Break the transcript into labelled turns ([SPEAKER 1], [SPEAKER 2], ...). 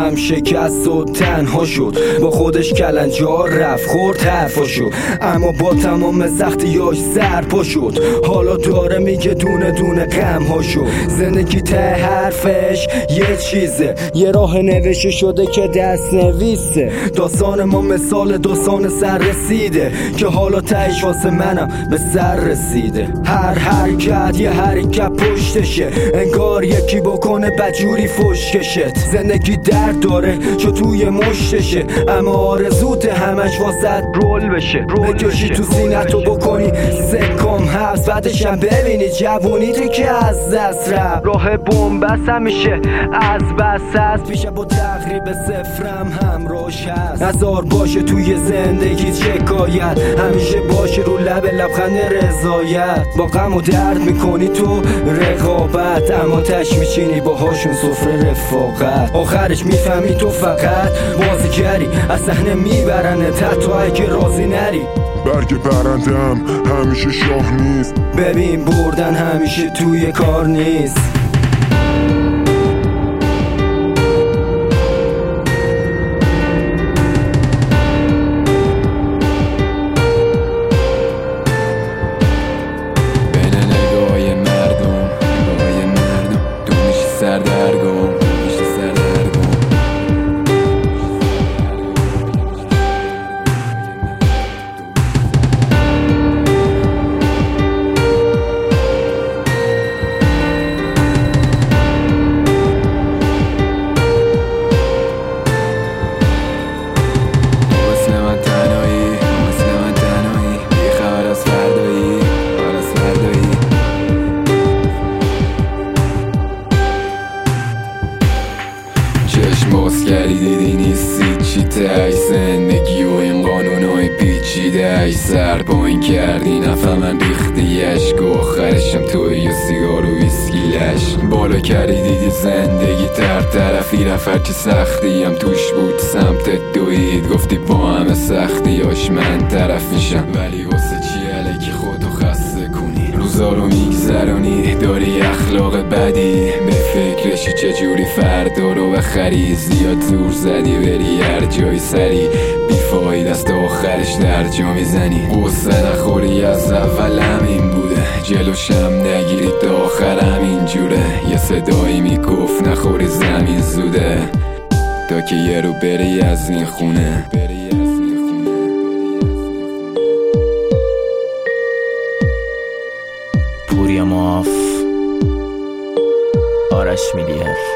[SPEAKER 1] غم شکست و تنها شد، با خودش کلنجار رفت خورد حرفاشو، اما با تمام سختیاش سرپا شد. حالا داره میگه دونه دونه غمهاشو. زندگی ته حرفش یه چیزه، یه راه نوشته شده که دست نویسه. داستان ما مثال داستان سر رسیده که حالا تهش واسه منم به سر رسیده. هر حرکت یه حرکت پشتشه، انگار یکی بکنه بدجوری فشکشت. زندگی درد داره چو توی مشتشه، اما آرزوت همش واسه رول بشه. بکشی تو سینتو بکنی سکم هست، بعدشم ببینی جوونیت که از دست رفت. راه بومبست همیشه از بس هست، پیشه با تقریب صفرم همراش هست. هزار باشه توی زندگی شکایت، همیشه باشه رو لبخند رضایت. با غم و درد میکنی تو رقابت، اما تش میچینی باهاشون سفره رفاقت. آخرش میفهمی تو فقط بازیگری، از صحنه میبرنه حتی اگه راضی نری.
[SPEAKER 2] برگ برندم همیشه شاه نیست،
[SPEAKER 1] ببین بردن همیشه توی کار نیست.
[SPEAKER 3] باز کردی دیدی نیستی چی تای زندگی و این قانونای پیچیده‌اش. سر پایین کردی نفهمم ریختی اشک و آخرشم توی سیگار و ویسکی لش. بالا کردی دیدی زندگی تر طرفی رفت هرچی سختی هم توش بود سمت دوید. گفتی با همه سختیاش من طرف میشم، ولی واسه چی الکی خودو خسته کنی؟ روزا رو میگذرانی داری اخلاق بدی، به فکرشی چجوری فردا رو بخری. زیاد زور زدی بری هر جای سری، بیفاید است آخرش در جا میزنی. قصه نخوری از اول همین بوده، جلوشم نگیری تا آخر همین جوره. یه صدایی میگفت نخوری زمین زوده، تا که یه رو بری از این خونه.
[SPEAKER 4] پوریا ماف، آرش میلیر.